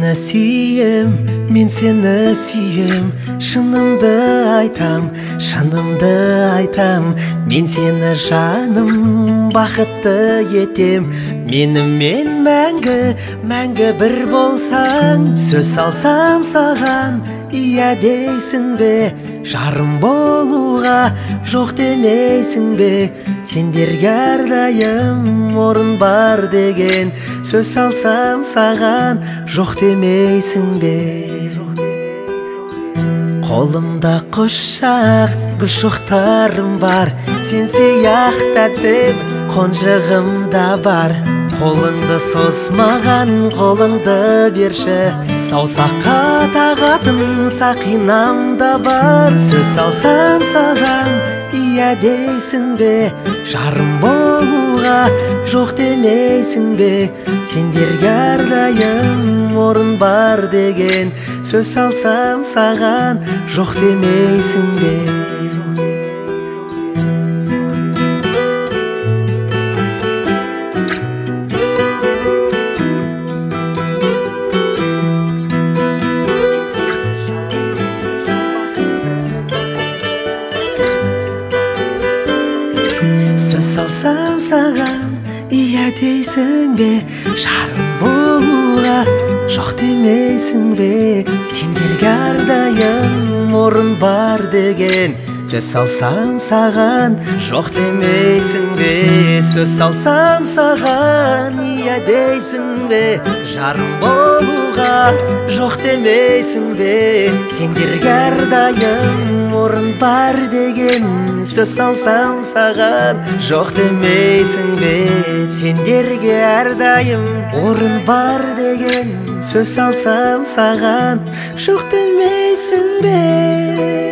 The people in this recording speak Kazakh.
сені сүйем, мен сені сүйем, шынымды айтам, мен сені жаным бақытты етем. Менімен мәңгі бір болсаң, сөз салсам саған, iya дейсің бе? Жарым болуға жоқ демейсің бе? Сендерге әрдайым орын бар деген сөз салсам саған, жоқ демейсің бе? Қолымда құшақ гүл шоқтарым бар, сен сияқты әдемі қонжығым да бар. Қолыңды созмаған, қолыңды берші, саусаққа тағатын сақинам да бар. Сөз салсам саған, iya дейсің бе? Жарым болуға жоқ демейсің бе? Сендерге әрдайым орын бар деген сөз салсам саған, жоқ демейсің бе? Сөз салсам саған, iya дейсің бе? Жарым болуға жоқ демейсің бе? Сендерге әрдайым орын бар деген сөз салсам саған, жоқ демейсің бе? Сөз салсам саған, iya дейсің бе? Жарым болуға жоқ демейсің бе? Сендерге әрдайым орын бар деген сөз салсам саған, жоқ демейсің бе? Сендерге әрдайым орын бар деген сөз салсам саған, жоқ демейсің бе?